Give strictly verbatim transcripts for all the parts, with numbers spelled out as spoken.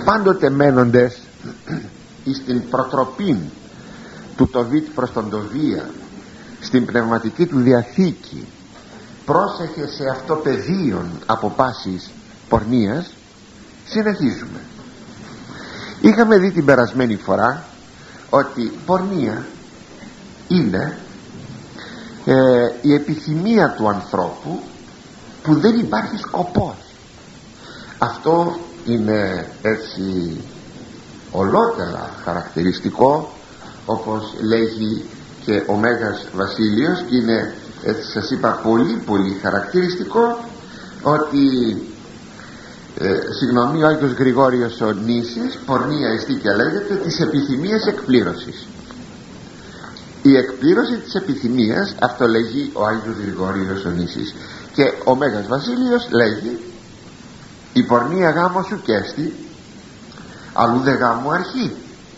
πάντοτε μένοντες εις την προτροπή του Τοβίτ προς τον Τοβία στην πνευματική του διαθήκη, πρόσεχε σε αυτό πεδίον από πάσης πορνείας. Συνεχίζουμε. Είχαμε δει την περασμένη φορά ότι πορνεία είναι ε, η επιθυμία του ανθρώπου που δεν υπάρχει σκοπός. Αυτό είναι έτσι ολότερα χαρακτηριστικό, όπως λέγει και ο Μέγας Βασίλειος, και είναι, έτσι σας είπα, πολύ πολύ χαρακτηριστικό, ότι ε, συγγνώμη, ο Άγιος Γρηγόριος ο Νήσης, πορνεία εστί και λέγεται της επιθυμίας εκπλήρωσης. Η εκπλήρωση της επιθυμίας, αυτό λέγει ο Άγιος Γρηγόριος ο Νήσης. Και ο Μέγας Βασίλειος λέγει, η πορνεία γάμο σου κέστη, αλλού δε γάμου αρχή.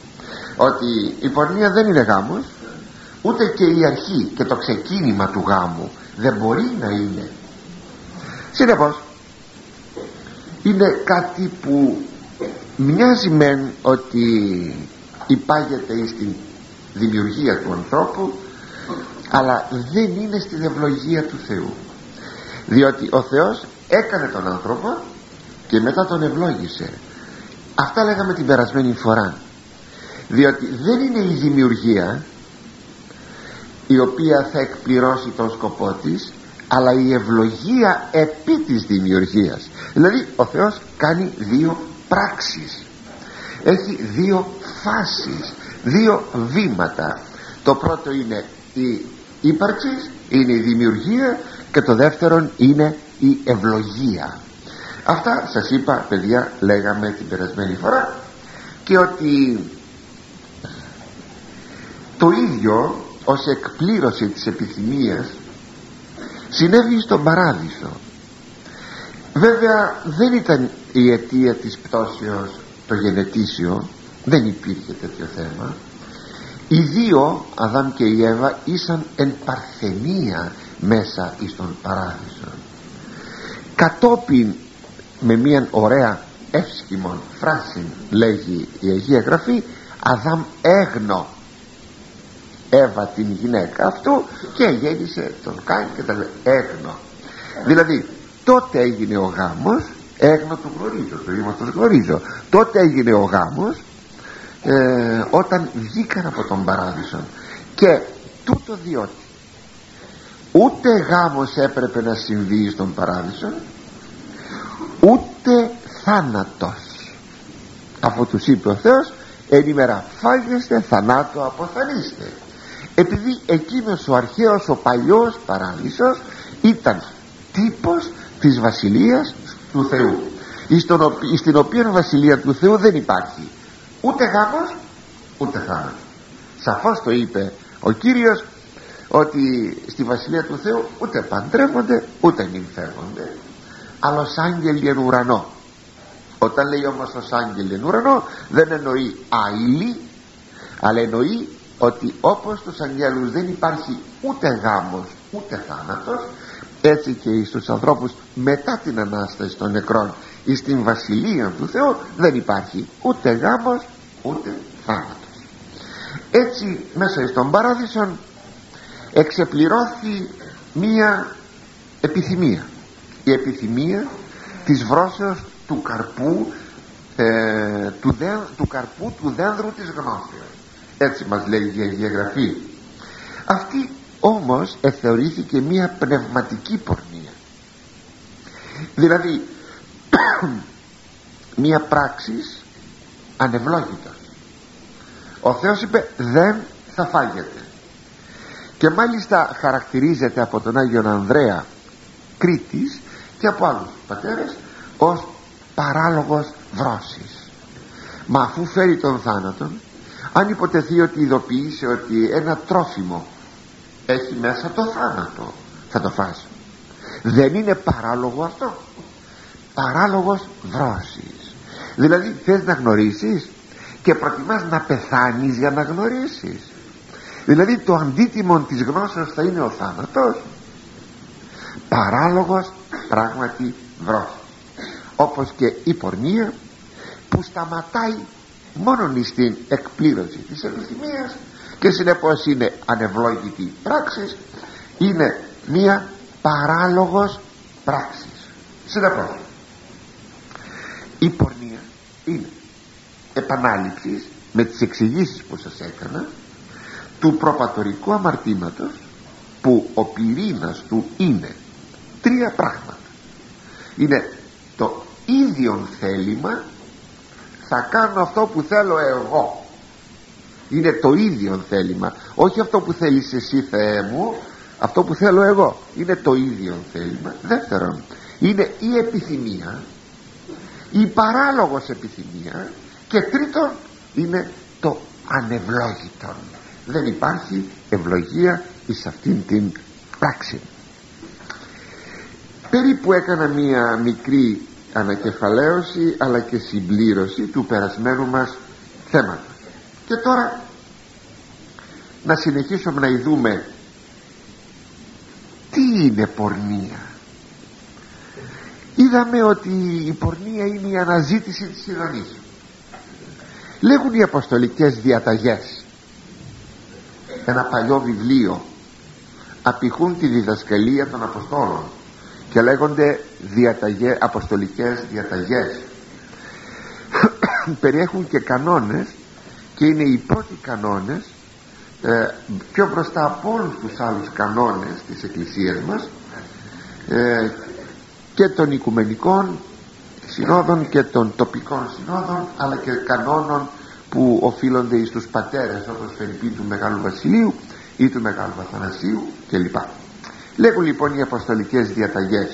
Ότι η πορνεία δεν είναι γάμος, ούτε και η αρχή και το ξεκίνημα του γάμου δεν μπορεί να είναι. Συνεπώς είναι κάτι που μοιάζει μεν ότι υπάγεται στην δημιουργία του ανθρώπου, αλλά δεν είναι στην ευλογία του Θεού, διότι ο Θεός έκανε τον άνθρωπο και μετά τον ευλόγησε. Αυτά λέγαμε την περασμένη φορά, διότι δεν είναι η δημιουργία η οποία θα εκπληρώσει τον σκοπό της, αλλά η ευλογία επί της δημιουργίας. Δηλαδή ο Θεός κάνει δύο πράξεις, έχει δύο φάσεις, δύο βήματα. Το πρώτο είναι η ύπαρξη, είναι η δημιουργία, και το δεύτερο είναι η ευλογία. Αυτά σας είπα, παιδιά, λέγαμε την περασμένη φορά, και ότι το ίδιο ως εκπλήρωση της επιθυμίας συνέβη στον παράδεισο. Βέβαια δεν ήταν η αιτία της πτώσεως το γενετήσιο, δεν υπήρχε τέτοιο θέμα. Οι δύο, Αδάμ και η Εύα, ήσαν εν παρθενία μέσα εις τον παράδεισο. Κατόπιν, με μια ωραία εύσχημον φράση λέγει η Αγία Γραφή, Αδάμ έγνω Εύα την γυναίκα αυτού και γέννησε τον Κάιν, και τα λέει έγνω. Δηλαδή τότε έγινε ο γάμος, έγνω το γνωρίζω, το ρήμα το γνωρίζω. Τότε έγινε ο γάμος ε, όταν βγήκαν από τον παράδεισο. Και τούτο διότι ούτε γάμος έπρεπε να συμβεί στον παράδεισο, ούτε θάνατος, αφού τους είπε ο Θεός, εν ημέρα φάγεστε θανάτου αποθανείστε. Επειδή εκείνος ο αρχαίος, ο παλιός παράδεισος ήταν τύπος της βασιλείας του Θεού, στην οποία βασιλεία του Θεού δεν υπάρχει ούτε γάμος ούτε θάνατος. Σαφώς το είπε ο Κύριος, ότι στη βασιλεία του Θεού ούτε παντρεύονται ούτε νυμφεύονται, αλλά ως άγγελοι εν ουρανό. Όταν λέει όμως ως άγγελοι εν ουρανό, δεν εννοεί αήλοι, αλλά εννοεί ότι όπως στους αγγέλους δεν υπάρχει ούτε γάμος ούτε θάνατος, έτσι και στους ανθρώπους μετά την Ανάσταση των νεκρών ή στην βασιλεία του Θεού δεν υπάρχει ούτε γάμος ούτε θάνατος. Έτσι μέσα στον παράδεισο εξεπληρώθη μία επιθυμία, η επιθυμία της βρώσεως του καρπού ε, του, δε, του καρπού του δένδρου της γνώσεως. Έτσι μας λέει η Αγία Γραφή. Αυτή όμως εθεωρήθηκε μία πνευματική πορνεία, δηλαδή μία πράξης ανευλόγητος. Ο Θεός είπε δεν θα φάγετε, και μάλιστα χαρακτηρίζεται από τον Άγιον Ανδρέα Κρήτης και από άλλους πατέρες ως παράλογος βρώσης. Μα αφού φέρει τον θάνατο, αν υποτεθεί ότι ειδοποιήσει ότι ένα τρόφιμο έχει μέσα το θάνατο, θα το φας, δεν είναι παράλογο αυτό? Παράλογος βρώσης. Δηλαδή θες να γνωρίσεις και προτιμάς να πεθάνεις για να γνωρίσεις. Δηλαδή το αντίτιμο της γνώσεως θα είναι ο θάνατος. Παράλογος πράγματι βρώσης. Όπως και η πορνεία, που που σταματάει μόνον στην εκπλήρωση της επιθυμίας και συνεπώς είναι ανευλόγητη πράξη, είναι μία παράλογος πράξης. Συνεπώς η πορνεία είναι επανάληψη, με τις εξηγήσεις που σας έκανα, του προπατορικού αμαρτήματος, που ο πυρήνας του είναι τρία πράγματα. Είναι το ίδιον θέλημα, θα κάνω αυτό που θέλω εγώ. Είναι το ίδιον θέλημα, όχι αυτό που θέλεις εσύ Θεέ μου, αυτό που θέλω εγώ. Είναι το ίδιον θέλημα. Δεύτερον, είναι η επιθυμία, η παράλογος επιθυμία. Και τρίτον, είναι το ανευλόγητο. Δεν υπάρχει ευλογία εις αυτήν την πράξη. Περίπου έκανα μία μικρή ανακεφαλαίωση αλλά και συμπλήρωση του περασμένου μας θέματος. Και τώρα να συνεχίσουμε να ειδούμε τι είναι πορνεία. Είδαμε ότι η πορνεία είναι η αναζήτηση της ειδονής. Λέγουν οι αποστολικές διαταγές, ένα παλιό βιβλίο, απηχούν τη διδασκαλία των Αποστόλων και λέγονται διαταγές, αποστολικές διαταγές. Περιέχουν και κανόνες και είναι οι πρώτοι κανόνες, ε, πιο μπροστά από όλους τους άλλους κανόνες της Εκκλησίας μας, ε, και των οικουμενικών συνόδων και των τοπικών συνόδων, αλλά και κανόνων που οφείλονται εις τους πατέρες, όπως φερειπίν του Μεγάλου Βασιλείου ή του Μεγάλου Αθανασίου κλπ. Λέγουν λοιπόν οι αποστολικές διαταγές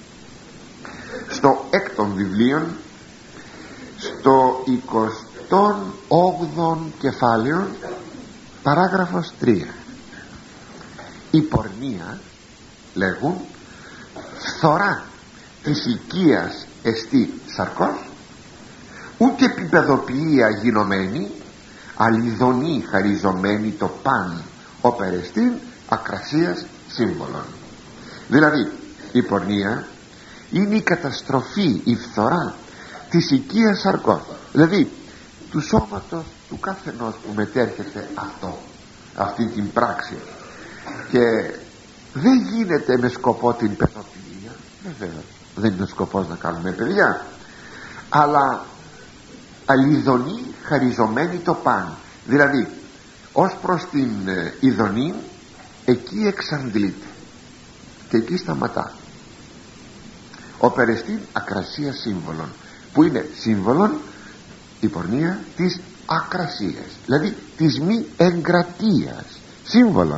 στο έκτον βιβλίο, στο εικοστόν όγδοον κεφάλαιο, παράγραφος τρία. Η πορνεία, λέγουν, φθορά της οικίας εστί σαρκός, ούτε επιπεδοποιία γινωμένη, αλιδονή χαριζωμένη το παν οπερεστήν ακρασίας σύμβολων. Δηλαδή η πορνεία είναι η καταστροφή, η φθορά της οικίας σαρκός, δηλαδή του σώματος του καθενός που μετέρχεται αυτό, αυτή την πράξη. Και δεν γίνεται με σκοπό την παιδοποιία, βεβαίως δεν είναι ο σκοπός να κάνουμε παιδιά, αλλά αλιδονή χαριζωμένη το παν, δηλαδή ως προς την ειδονή εκεί εξαντλείται και εκεί σταματά. Ο περαιστήν ακρασία σύμβολων, που είναι σύμβολον η πορνεία της ακρασίας, δηλαδή της μη εγκρατείας, σύμβολον.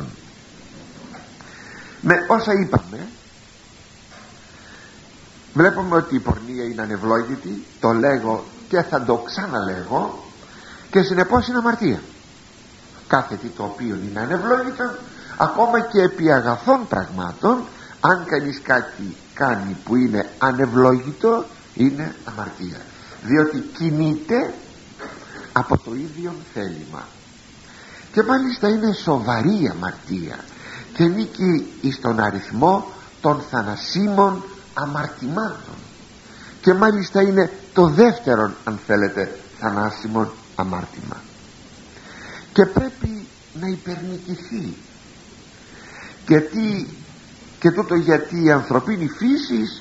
Με όσα είπαμε βλέπουμε ότι η πορνεία είναι ανευλόγητη, το λέγω και θα το ξαναλέγω, και συνεπώς είναι αμαρτία. Κάθε τι το οποίο είναι ανευλόγητο, ακόμα και επί αγαθών πραγμάτων, αν κανείς κάτι κάνει που είναι ανευλόγητο, είναι αμαρτία, διότι κινείται από το ίδιο θέλημα, και μάλιστα είναι σοβαρή αμαρτία και νίκει εις τον αριθμό των θανασίμων αμαρτημάτων, και μάλιστα είναι το δεύτερον, αν θέλετε, θανάσιμον αμάρτημα, και πρέπει να υπερνικηθεί. Και, τι, και τούτο γιατί η ανθρωπίνη φύση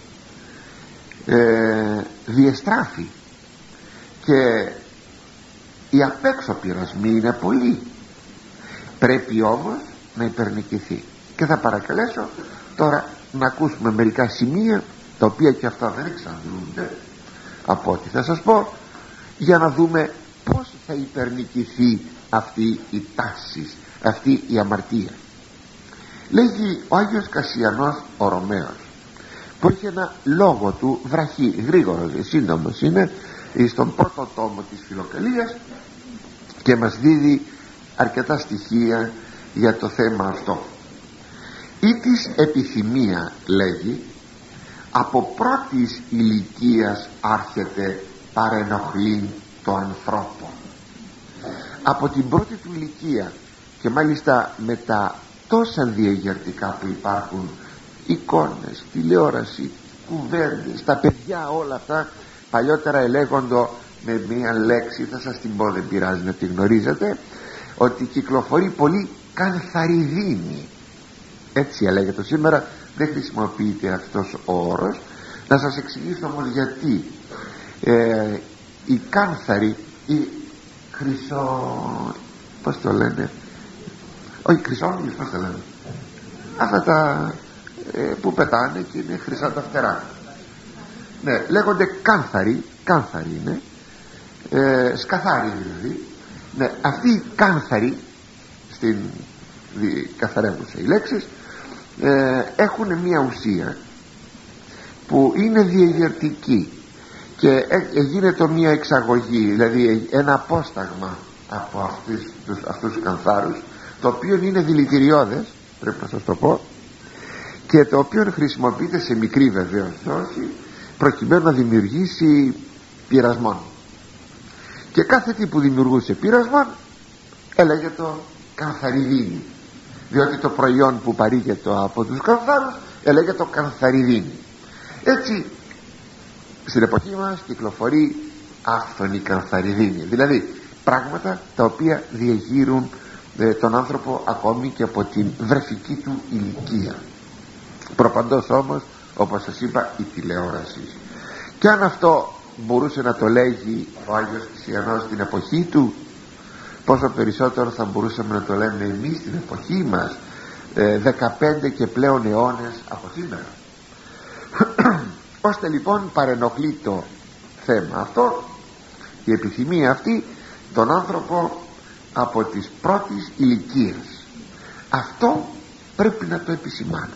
ε, διεστράφει και οι απέξω πειρασμοί είναι πολλοί. Πρέπει όμως να υπερνικηθεί, και θα παρακαλέσω τώρα να ακούσουμε μερικά σημεία, τα οποία και αυτά δεν εξαντλούνται από ό,τι θα σας πω, για να δούμε πώς θα υπερνικηθεί αυτή η τάση, αυτή η αμαρτία. Λέγει ο Άγιος Κασιανός ο Ρωμαίος, που έχει ένα λόγο του βραχή, γρήγορος, σύντομος είναι, στον πρώτο τόμο της Φιλοκαλίας, και μας δίδει αρκετά στοιχεία για το θέμα αυτό. Ή της επιθυμία, λέγει, από πρώτης ηλικίας άρχεται παρενοχλήν το ανθρώπο. Από την πρώτη του ηλικία, και μάλιστα με τα τόσα διαγερτικά που υπάρχουν, εικόνες, τηλεόραση, κουβέντες, τα παιδιά όλα αυτά, παλιότερα ελέγχοντο με μία λέξη, θα σας την πω, δεν πειράζει να τη γνωρίζετε, ότι κυκλοφορεί πολύ κανθαριδίνη, έτσι λέγεται σήμερα, δεν χρησιμοποιείται αυτός ο όρος. Να σας εξηγήσω όμως γιατί. ε, η κάνθαρη, η χρυσό, πώς το λένε, όχι χρυσόγλους, πώς το λένε, αυτά τα ε, που πετάνε και είναι χρυσά τα φτερά, ναι, λέγονται κάνθαροι, κάνθαροι είναι, ε, σκαθάρι δηλαδή, ναι, αυτοί οι κάνθαροι, στην καθαρεύουσα οι λέξεις, ε, έχουν μια ουσία που είναι διαγερτική και ε, γίνεται μια εξαγωγή, δηλαδή ένα απόσταγμα από αυτούς τους, αυτούς τους κανθάρους, το οποίο είναι δηλητηριώδες, πρέπει να σας το πω, και το οποίο χρησιμοποιείται σε μικρή βεβαίως δόση, προκειμένου να δημιουργήσει πειρασμόν, και κάθε τι που δημιουργούσε πειρασμόν έλεγε το κανθαριδίνη, διότι το προϊόν που παρήγεται από τους κανθάρους έλεγε το κανθαριδίνη. Έτσι στην εποχή μας κυκλοφορεί άφθονη κανθαριδίνη, δηλαδή πράγματα τα οποία διεγείρουν ε, τον άνθρωπο ακόμη και από την βρεφική του ηλικία. Προπαντός όμως, όπως σας είπα, η τηλεόραση. Και αν αυτό μπορούσε να το λέγει ο Άγιος Χριστιανός στην εποχή του, πόσο περισσότερο θα μπορούσαμε να το λέμε εμείς στην εποχή μας, ε, δεκαπέντε και πλέον αιώνες από σήμερα. Ώστε λοιπόν παρενοχλεί το θέμα αυτό, η επιθυμία αυτή, τον άνθρωπο από τις πρώτης ηλικίας. Αυτό πρέπει να το επισημάνουμε.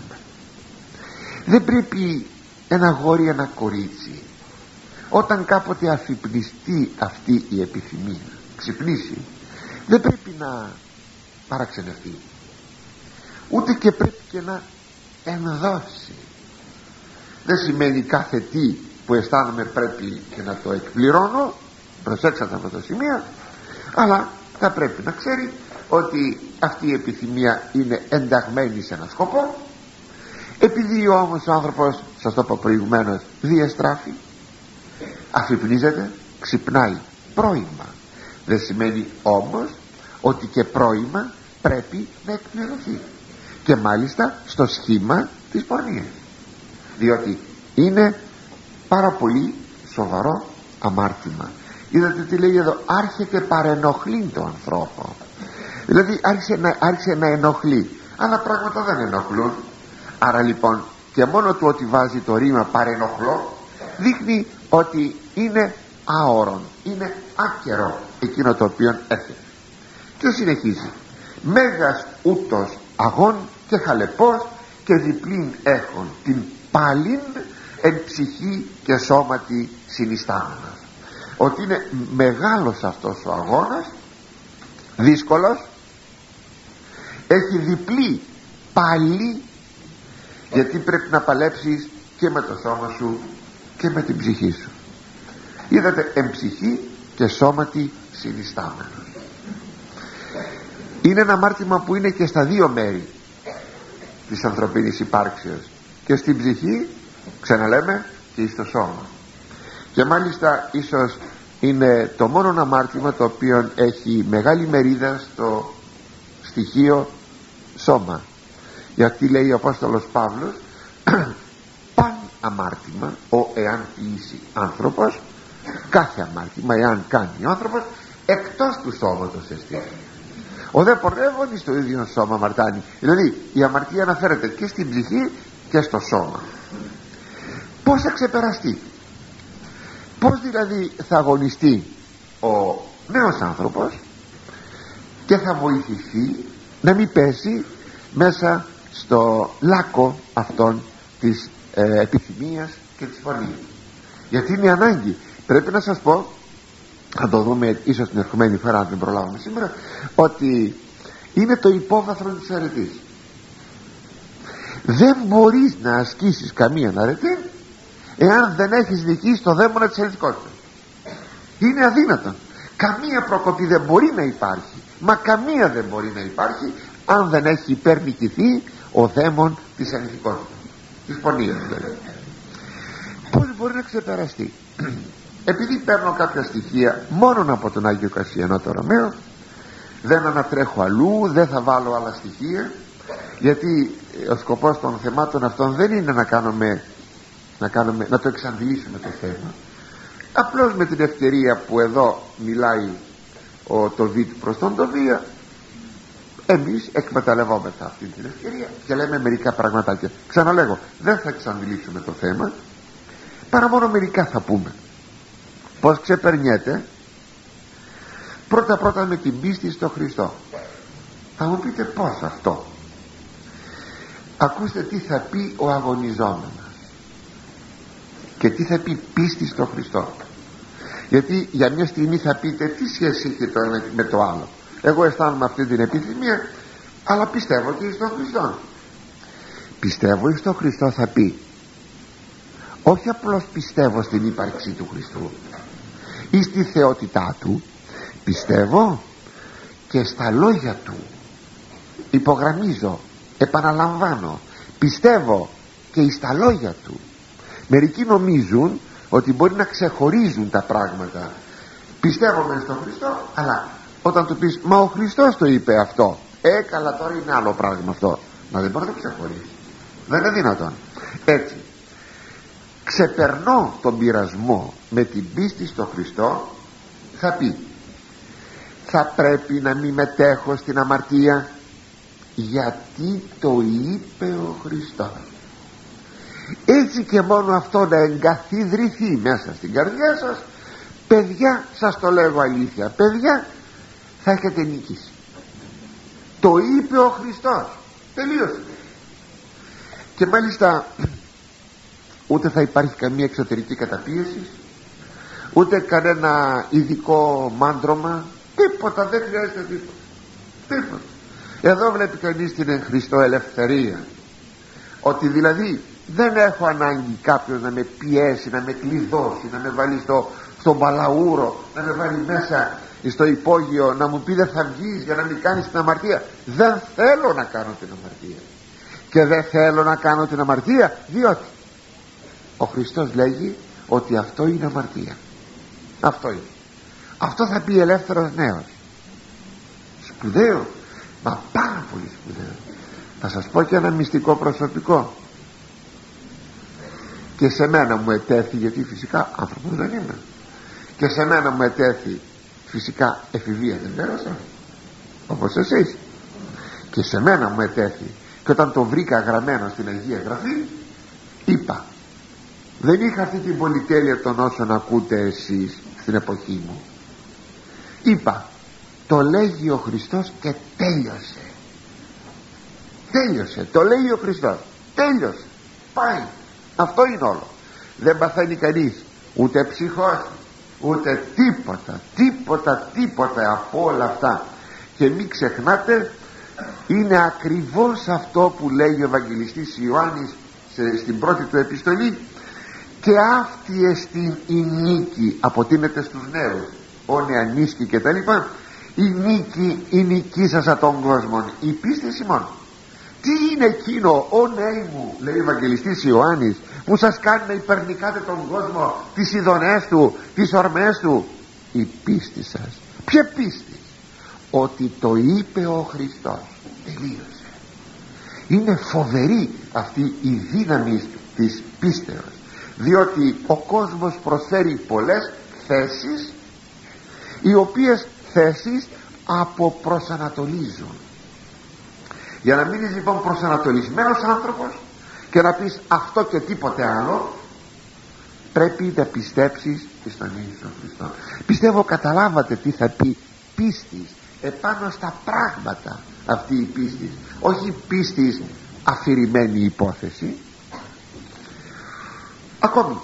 Δεν πρέπει ένα αγόρι, ένα κορίτσι, όταν κάποτε αφυπνιστεί αυτή η επιθυμία, ξυπνήσει, δεν πρέπει να παραξενευτεί, ούτε και πρέπει και να ενδώσει. Δεν σημαίνει κάθε τι που αισθάνομαι πρέπει και να το εκπληρώνω, προσέξατε αυτό το σημείο, αλλά θα πρέπει να ξέρει ότι αυτή η επιθυμία είναι ενταγμένη σε έναν σκοπό. Επειδή όμως ο άνθρωπος, σας το είπα προηγουμένως, διαστράφει, αφυπνίζεται, ξυπνάει πρόημα, δεν σημαίνει όμως ότι και πρόημα πρέπει να εκπληρωθεί, και μάλιστα στο σχήμα της πορνείας, διότι είναι πάρα πολύ σοβαρό αμάρτημα. Είδατε τι λέει εδώ, άρχεται παρενοχλεί το ανθρώπο, δηλαδή άρχισε να, άρχισε να ενοχλεί, αλλά πράγματα δεν ενοχλούν. Άρα λοιπόν και μόνο του ότι βάζει το ρήμα παρενοχλώ δείχνει ότι είναι αόρον, είναι άκερο εκείνο το οποίο έρχεται. Και συνεχίζει, μέγας ούτως αγών και χαλεπός και διπλήν έχων την πάλιν εν ψυχή και σώματι συνιστάμενος. Ότι είναι μεγάλος αυτός ο αγώνας, δύσκολος, έχει διπλή πάλι, γιατί πρέπει να παλέψεις και με το σώμα σου και με την ψυχή σου. Είδατε, εν ψυχή και σώματι συνιστάμενος. Είναι ένα αμάρτημα που είναι και στα δύο μέρη της ανθρωπίνης υπάρξεως, και στην ψυχή, ξαναλέμε, και στο σώμα. Και μάλιστα ίσως είναι το μόνο αμάρτημα το οποίο έχει μεγάλη μερίδα στο στοιχείο σώμα, γιατί λέει ο Απόστολος Παύλος παν αμάρτημα ο εάν ποιήσει άνθρωπος, κάθε αμάρτημα εάν κάνει ο άνθρωπος εκτός του σώματος εστί. Ο δε πορεύων στο ίδιο σώμα αμαρτάνει. Δηλαδή η αμαρτία αναφέρεται και στην ψυχή και στο σώμα. Πώς θα ξεπεραστεί, πώς δηλαδή θα αγωνιστεί ο νέος άνθρωπος και θα βοηθηθεί να μην πέσει μέσα στο λάκκο αυτών της ε, επιθυμίας και της πορνείας? Γιατί είναι ανάγκη. Πρέπει να σας πω, θα το δούμε ίσως την ερχομένη φορά αν δεν προλάβουμε σήμερα, ότι είναι το υπόβαθρο της αρετής. Δεν μπορείς να ασκήσεις καμία αρετή εάν δεν έχεις νικήσει το δαίμονα της αρετικότητας. Είναι αδύνατο. Καμία προκοπή δεν μπορεί να υπάρχει, μα καμία δεν μπορεί να υπάρχει αν δεν έχει υπερνικηθεί ο δαίμον της αρετικότητας, της πορνείας δηλαδή. Πώς μπορεί να ξεπεραστεί? επειδή παίρνω κάποια στοιχεία μόνον από τον Άγιο Κασιανό το Ρωμαίο, δεν ανατρέχω αλλού, δεν θα βάλω άλλα στοιχεία, γιατί ο σκοπός των θεμάτων αυτών δεν είναι να κάνουμε, να, κάνουμε, να το εξαντλήσουμε το θέμα. Απλώς με την ευκαιρία που εδώ μιλάει ο Τοβίτ προς τον Τοβία, εμείς εκμεταλλευόμεθα αυτή την ευκαιρία και λέμε μερικά πραγματάκια. Ξαναλέγω, δεν θα εξαντλήσουμε το θέμα, παρά μόνο μερικά θα πούμε. Πως ξεπερνιέται? Πρώτα πρώτα με την πίστη στο Χριστό. Θα μου πείτε πως αυτό? Ακούστε τι θα πει ο αγωνιζόμενος και τι θα πει πίστη στο Χριστό. Γιατί για μια στιγμή θα πείτε τι σχέση έχει το ένα με το άλλο. Εγώ αισθάνομαι αυτή την επιθυμία, αλλά πιστεύω και στον Χριστό. Πιστεύω στον Χριστό θα πει, όχι απλώς πιστεύω στην ύπαρξη του Χριστού ή στη θεότητά του, πιστεύω και στα λόγια του. Υπογραμμίζω, επαναλαμβάνω, πιστεύω και στα λόγια του. Μερικοί νομίζουν ότι μπορεί να ξεχωρίζουν τα πράγματα. Πιστεύω μεν στον Χριστό, αλλά όταν του πεις μα ο Χριστός το είπε αυτό, ε καλά τώρα είναι άλλο πράγμα αυτό. Μα δεν μπορεί να το ξεχωρίσει, δεν είναι δυνατόν. Έτσι ξεπερνώ τον πειρασμό με την πίστη στο Χριστό. Θα πει, θα πρέπει να μην μετέχω στην αμαρτία, γιατί το είπε ο Χριστός. Έτσι και μόνο αυτό να εγκαθιδρυθεί μέσα στην καρδιά σας, παιδιά, σας το λέγω αλήθεια, παιδιά, θα έχετε νικήσει. Το είπε ο Χριστός, τελείωσε. Και μάλιστα ούτε θα υπάρχει καμία εξωτερική καταπίεση, ούτε κανένα ειδικό μάντρωμα, τίποτα, δεν χρειάζεται τίποτα, τίποτα. Εδώ βλέπει κανείς την εν Χριστώ ελευθερία, ότι δηλαδή δεν έχω ανάγκη κάποιος να με πιέσει, να με κλειδώσει, να με βάλει στο, στον παλαούρο, να με βάλει μέσα στο υπόγειο, να μου πει δεν θα βγεις για να μην κάνεις την αμαρτία. Δεν θέλω να κάνω την αμαρτία, και δεν θέλω να κάνω την αμαρτία διότι ο Χριστός λέγει ότι αυτό είναι αμαρτία. Αυτό είναι. Αυτό θα πει ελεύθερος νέος. Σπουδαίο, μα πάρα πολύ σπουδαίο. Θα σας πω και ένα μυστικό προσωπικό. Και σε μένα μου ετέθη, γιατί φυσικά άνθρωπος δεν είμαι, και σε μένα μου ετέθη φυσικά εφηβεία, δεν πέρασα όπως εσείς, και σε μένα μου ετέθη, και όταν το βρήκα γραμμένο στην Αγία Γραφή, είπα, δεν είχα αυτή την πολυτέλεια των όσων ακούτε εσείς στην εποχή μου, είπα, το λέγει ο Χριστός και τέλειωσε. Τέλειωσε, το λέει ο Χριστός, τέλειωσε, πάει. Αυτό είναι όλο. Δεν παθαίνει κανείς ούτε ψυχός, ούτε τίποτα, τίποτα, τίποτα από όλα αυτά. Και μην ξεχνάτε, είναι ακριβώς αυτό που λέει ο Ευαγγελιστής Ιωάννης σε, στην πρώτη του επιστολή, και αυτή εστίν η νίκη, αποτείνεται στους νέους, ο νεανίσκη και τα λοιπά, η νίκη, η νικήσασα των κόσμων, η πίστη ημών. Τι είναι εκείνο, ω νέοι μου, λέει ο Ευαγγελιστής Ιωάννης, που σας κάνει να υπερνικάτε τον κόσμο, τις ειδονές του, τις ορμές του? Η πίστη σας. Ποια πίστη? Ότι το είπε ο Χριστός, τελείωσε. Είναι φοβερή αυτή η δύναμη της πίστεως, διότι ο κόσμος προσφέρει πολλές θέσεις, οι οποίες θέσεις αποπροσανατολίζουν. Για να μείνεις λοιπόν προσανατολισμένος άνθρωπος και να πεις αυτό και τίποτε άλλο, πρέπει να πιστέψεις στον Ιησού Χριστό. Πιστεύω καταλάβατε τι θα πει πίστης επάνω στα πράγματα, αυτή η πίστη, όχι πίστης αφηρημένη υπόθεση. Ακόμη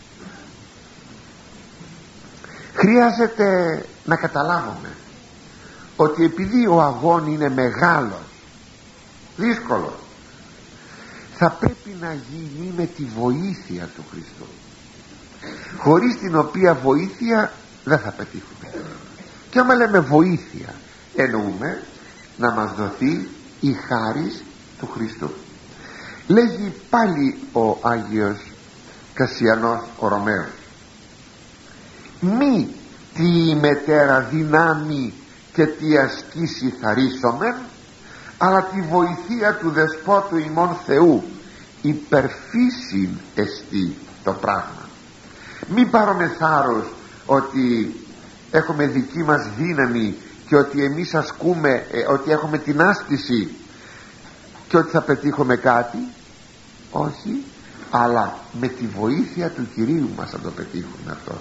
χρειάζεται να καταλάβουμε ότι επειδή ο αγών είναι μεγάλος, δύσκολο, θα πρέπει να γίνει με τη βοήθεια του Χριστού, χωρίς την οποία βοήθεια δεν θα πετύχουμε. Και άμα λέμε βοήθεια, εννοούμε να μας δοθεί η χάρις του Χριστού. Λέγει πάλι ο Άγιος Κασιανός ο Ρωμαίος, μη τι η μετέρα δυνάμει και τι ασκήσει θαρρύσομεν, αλλά τη βοηθεία του δεσπότου ημών Θεού υπερφύσιν εστί το πράγμα. Μην πάρουμε θάρρος ότι έχουμε δική μας δύναμη και ότι εμείς ασκούμε, ε, ότι έχουμε την άσκηση και ότι θα πετύχουμε κάτι. Όχι, αλλά με τη βοήθεια του Κυρίου μας θα το πετύχουμε αυτό.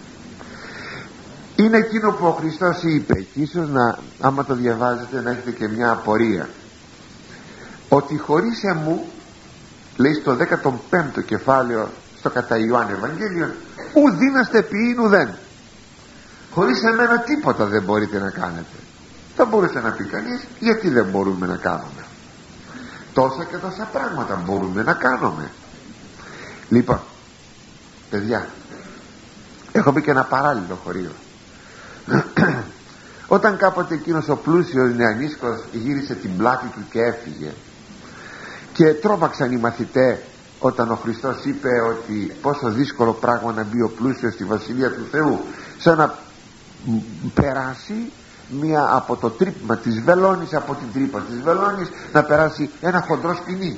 Είναι εκείνο που ο Χριστός είπε, και ίσως να, άμα το διαβάζετε, να έχετε και μια απορία, ότι χωρίς εμού, λέει στο δέκατο πέμπτο κεφάλαιο στο κατά Ιωάννη Ευαγγέλιο, ου δύναστε ποιήν ουδέν, χωρίς εμένα τίποτα δεν μπορείτε να κάνετε. Θα μπορούσε να πει κανείς, γιατί δεν μπορούμε να κάνουμε τόσα και τόσα πράγματα μπορούμε να κάνουμε. Λοιπόν, παιδιά, έχω πει και ένα παράλληλο χωρίο. Όταν κάποτε εκείνος ο πλούσιος νεανίσκος γύρισε την πλάτη του και έφυγε, και τρόμαξαν οι μαθητές όταν ο Χριστός είπε ότι πόσο δύσκολο πράγμα να μπει ο πλούσιος στη Βασιλεία του Θεού, σαν να περάσει μία από το τρύπημα της βελόνης, από την τρύπα της βελόνης να περάσει ένα χοντρό σκοινί.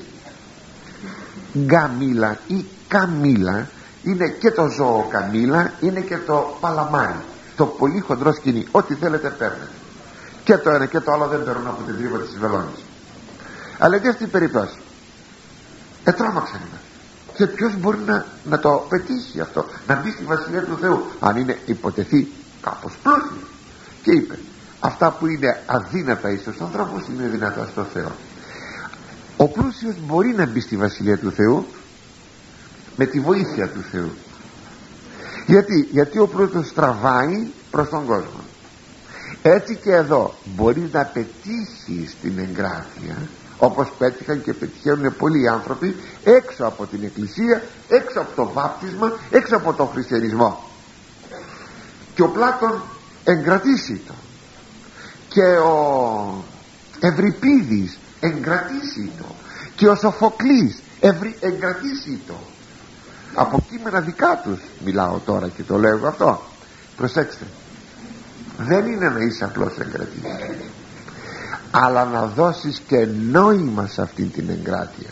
Γκαμίλα ή καμίλα είναι και το ζώο καμίλα, είναι και το παλαμάρι, το πολύ χοντρό σκοινί. Ό,τι θέλετε παίρνετε, και το ένα και το άλλο δεν παίρνουν από την τρύπα της βελόνης. Αλλά και αυτή η περίπτωση ετρώμαξαν. Και ποιος μπορεί να, να το πετύχει αυτό, να μπει στη Βασιλεία του Θεού, αν είναι υποτεθεί κάπως πλούσιος? Και είπε, αυτά που είναι αδύνατα εις τους ανθρώπους είναι δυνατά στο Θεό. Ο πλούσιος μπορεί να μπει στη Βασιλεία του Θεού με τη βοήθεια του Θεού. Γιατί, γιατί ο πλούσιος τραβάει προς τον κόσμο. Έτσι και εδώ μπορεί να πετύχει στην εγκράτεια, όπως πέτυχαν και πετυχαίνουν πολλοί άνθρωποι έξω από την Εκκλησία, έξω από το βάπτισμα, έξω από τον χριστιανισμό. Και ο Πλάτων εγκρατήσει το, και ο Ευρυπίδης εγκρατήσει το, και ο Σοφοκλής ευρυ... εγκρατήσει το. Από κείμενα δικά τους μιλάω τώρα και το λέω αυτό. Προσέξτε, δεν είναι να είσαι απλώς εγκρατήσεις, αλλά να δώσεις και νόημα σε αυτήν την εγκράτεια.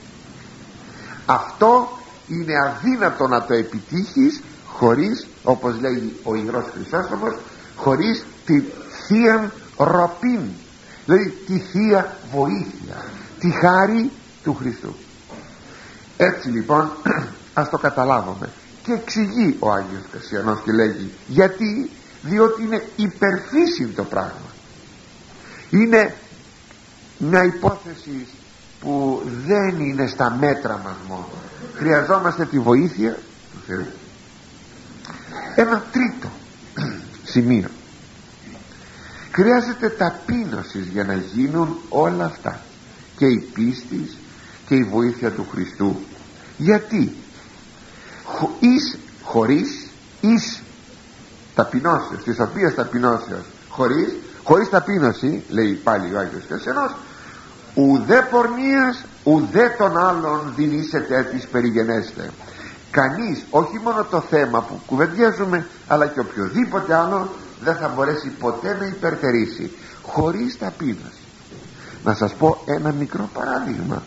Αυτό είναι αδύνατο να το επιτύχεις χωρίς, όπως λέει ο Ιγρός Χρυσόστομος, χωρίς τη θεία ροπήν, δηλαδή τη θεία βοήθεια, τη χάρη του Χριστού. Έτσι λοιπόν ας το καταλάβουμε. Και εξηγεί ο Άγιος Κασιανός και λέγει, γιατί? Διότι είναι υπερφύσιν το πράγμα, είναι μια υπόθεση που δεν είναι στα μέτρα μας μόνο. Χρειαζόμαστε τη βοήθεια του Θεού. Ένα τρίτο σημείο, χρειάζεται ταπείνωση για να γίνουν όλα αυτά, και η πίστη και η βοήθεια του Χριστού. Γιατί Χω, εις, χωρίς εις ταπεινώσεως, της οποίας ταπεινώσεως χωρίς, χωρίς ταπείνωση, λέει πάλι ο Άγιος Κασιανός, ουδέ πορνείας ουδέ των άλλων δεινήσετε της περιγενέστε. Κανείς, όχι μόνο το θέμα που κουβεντιάζουμε, αλλά και οποιοδήποτε άλλο δεν θα μπορέσει ποτέ να υπερτερήσει χωρίς ταπείνωση. Να σας πω ένα μικρό παράδειγμα.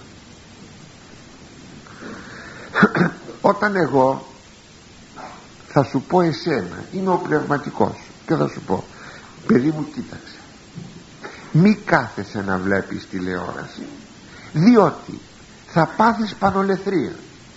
Όταν εγώ θα σου πω εσένα, είμαι ο πνευματικός, και θα σου πω, παιδί μου, κοίταξε, μη κάθεσαι να βλέπεις τηλεόραση, διότι θα πάθεις πανολεθρία.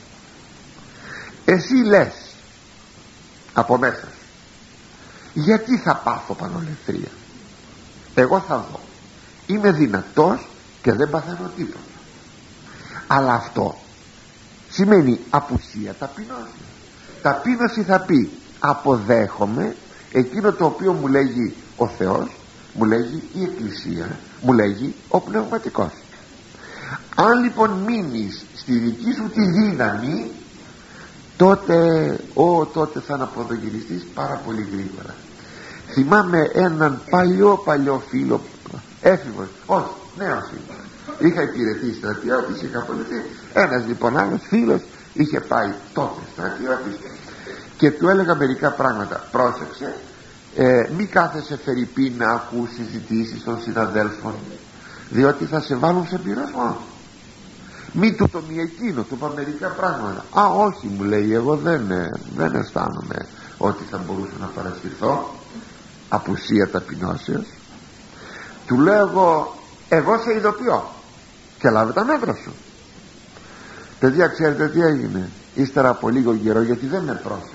Εσύ λες από μέσα σου, γιατί θα πάθω πανολεθρία? Εγώ θα δω, είμαι δυνατός και δεν παθαίνω τίποτα. Αλλά αυτό σημαίνει απουσία ταπεινώσεως. Ταπείνωση θα πει αποδέχομαι εκείνο το οποίο μου λέγει ο Θεός, μου λέγει η Εκκλησία, μου λέγει ο πνευματικός. Αν λοιπόν μείνεις στη δική σου τη δύναμη, τότε, ο, τότε θα αναποδογυριστείς πάρα πολύ γρήγορα. Θυμάμαι έναν παλιό παλιό φίλο, έφηβος, όχι, νέος φίλος, είχα υπηρετήσει στρατιώτης, είχα απολυθεί. Ένας λοιπόν άλλος φίλος είχε πάει τότε στρατιώτης και του έλεγα μερικά πράγματα. Πρόσεξε, ε, μη κάθεσαι φερειπή να ακούς συζητήσεις των συναδέλφων, διότι θα σε βάλουν σε πειρασμό. Μη του το μη εκείνο, του είπα μερικά πράγματα. Α, όχι, μου λέει, εγώ δεν, δεν αισθάνομαι ότι θα μπορούσα να παρασυρθώ. Απουσία ταπεινώσεως. Του λέω εγώ, εγώ σε ειδοποιώ και λάβε τα μέτρα σου. Παιδιά, ξέρετε τι έγινε? Ύστερα από λίγο καιρό, γιατί δεν με πρόσεξε,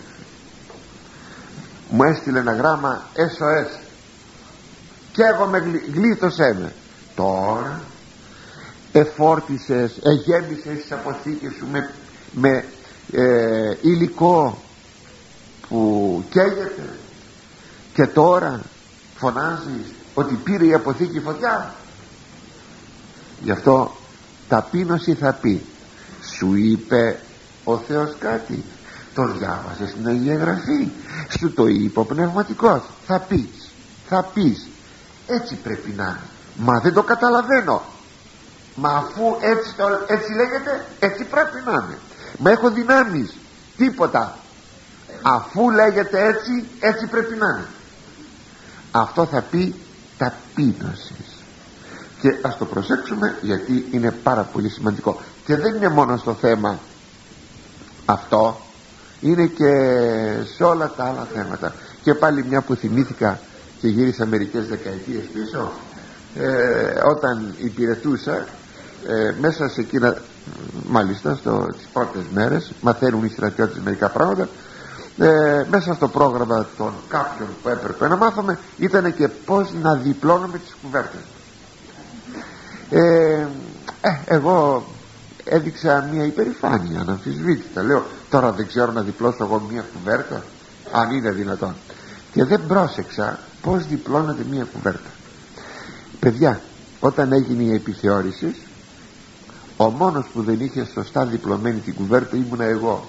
μου έστειλε ένα γράμμα ες ο ες και εγώ με γλίτωσέ με. Τώρα εφόρτισες, εγέμισες τις αποθήκες σου με, με ε, υλικό που καίγεται και τώρα φωνάζεις ότι πήρε η αποθήκη φωτιά. Γι' αυτό ταπείνωση θα πει, σου είπε ο Θεός κάτι, το διάβασες στην Αγία Γραφή, σου το είπε ο Πνευματικός, θα πεις, θα πεις, έτσι πρέπει να είναι. Μα δεν το καταλαβαίνω. Μα αφού έτσι, το, έτσι λέγεται, έτσι πρέπει να είναι. Μα έχω δυνάμεις, τίποτα. Αφού λέγεται έτσι, έτσι πρέπει να είναι. Αυτό θα πει ταπείνωση. Και ας το προσέξουμε, γιατί είναι πάρα πολύ σημαντικό. Και δεν είναι μόνο στο θέμα αυτό, είναι και σε όλα τα άλλα θέματα. Και πάλι μια που θυμήθηκα και γύρισα μερικές δεκαετίες πίσω, ε, όταν υπηρετούσα ε, μέσα σε εκείνα, μάλιστα στο, τις πρώτες μέρες μαθαίνουν οι στρατιώτες μερικά πράγματα, ε, μέσα στο πρόγραμμα των κάποιων που έπρεπε να μάθουμε ήταν και πως να διπλώνουμε τις κουβέρτες. ε, ε, εγώ έδειξα μια υπερηφάνεια αναμφισβήτητα. Λέω, τώρα δεν ξέρω να διπλώσω εγώ μια κουβέρτα, αν είναι δυνατόν. Και δεν πρόσεξα πως διπλώνεται μια κουβέρτα. Παιδιά, όταν έγινε η επιθεώρηση, ο μόνος που δεν είχε σωστά διπλωμένη την κουβέρτα ήμουνα εγώ.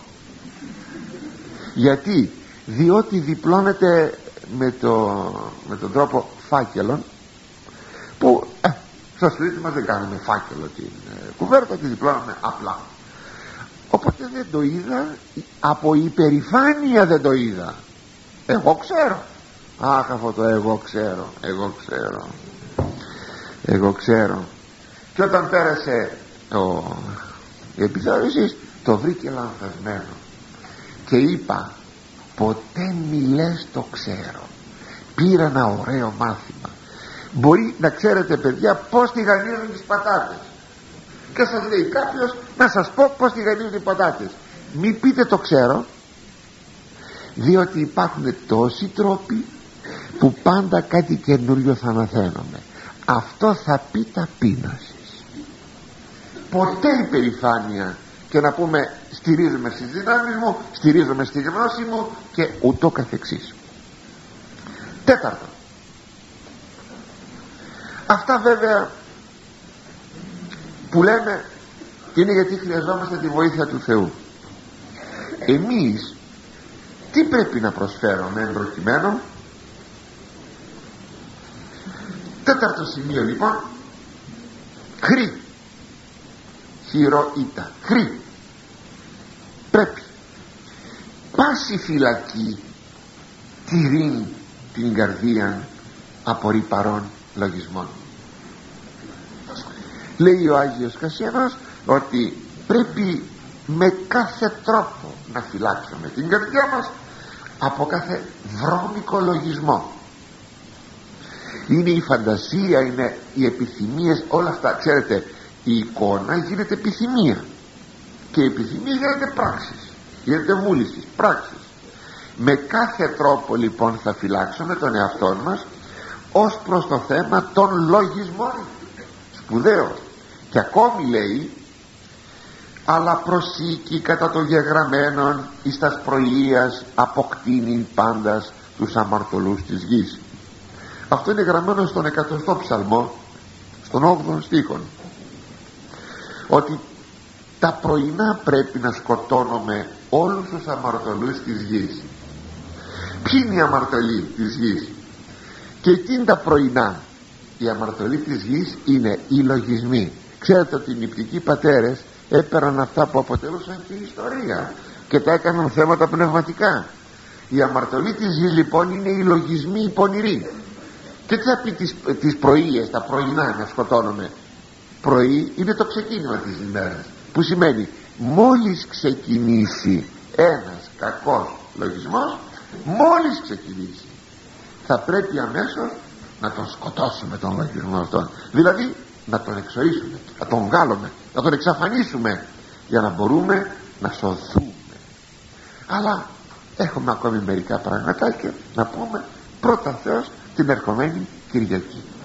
Γιατί? Διότι διπλώνεται με, το, με τον τρόπο φάκελων, που ε, στο σπίτι μας δεν κάνουμε φάκελο την ε, κουβέρτα, τη διπλώνουμε απλά. Οπότε δεν το είδα, από υπερηφάνεια δεν το είδα. Εγώ ξέρω. Αχ, αυτό το εγώ ξέρω, εγώ ξέρω, εγώ ξέρω. Και όταν πέρασε ο, η επιθεώρηση, το βρήκε λανθασμένο και είπα, ποτέ μη λες το ξέρω. Πήρα ένα ωραίο μάθημα. Μπορεί να ξέρετε, παιδιά, πως τηγανίζουν τις πατάτες, και σας λέει κάποιος να σας πω πως τηγανίζουν οι πατάτες. Μη πείτε το ξέρω, διότι υπάρχουν τόσοι τρόποι που πάντα κάτι καινούριο θα μαθαίνουμε. Αυτό θα πει ταπείνωση. Ποτέ υπερηφάνεια και να πούμε στηρίζομαι στις δυνάμεις μου, στηρίζομαι στη γνώση μου και ούτω καθεξής. Τέταρτο, αυτά βέβαια που λέμε είναι γιατί χρειαζόμαστε τη βοήθεια του Θεού. Εμείς τι πρέπει να προσφέρουμε εν προκειμένου? Τέταρτο σημείο λοιπόν, χρή, χειροήτα, χρή. Πρέπει πάση φυλακή τηρήν την καρδία από ρυπαρών λογισμών. Λέει ο Άγιος Κασιανός ότι πρέπει με κάθε τρόπο να φυλάξουμε την καρδιά μας από κάθε βρώμικο λογισμό. Είναι η φαντασία, είναι οι επιθυμίες, όλα αυτά. Ξέρετε, η εικόνα γίνεται επιθυμία και η επιθυμία γίνεται πράξεις, γίνεται βούληση, πράξεις. Με κάθε τρόπο λοιπόν θα φυλάξουμε τον εαυτό μας ως προς το θέμα των λογισμών. Σπουδαίο. Και ακόμη λέει, αλλά προσήκη κατά το γεγραμμένον εις τας προηλίας αποκτήνην πάντας τους αμαρτωλούς της γης. Αυτό είναι γραμμένο στον εκατοστό ψαλμό, στον όγδοο στίχον, ότι τα πρωινά πρέπει να σκοτώνουμε όλους τους αμαρτωλούς της γης. Ποιοι είναι οι αμαρτωλοί της γης? Και εκείνη τα πρωινά οι αμαρτωλοί της γης είναι οι λογισμοί. Ξέρετε ότι οι νηπτικοί πατέρες έπαιρναν αυτά που αποτελούσαν και ιστορία και τα έκαναν θέματα πνευματικά. Η αμαρτωλή της γης λοιπόν είναι οι λογισμοί οι πονηροί. Και τι θα πει τις, τις πρωίες, τα πρωινά να σκοτώνουμε? Πρωί είναι το ξεκίνημα της ημέρας, που σημαίνει μόλις ξεκινήσει ένας κακός λογισμός, μόλις ξεκινήσει θα πρέπει αμέσως να τον σκοτώσουμε τον λογισμό αυτόν, δηλαδή να τον εξοίσουμε, να τον βγάλουμε, να τον εξαφανίσουμε, για να μπορούμε να σωθούμε. Αλλά έχουμε ακόμη μερικά πραγματάκια να πούμε, πρώτα Θεός την ερχομένη Κυριακή.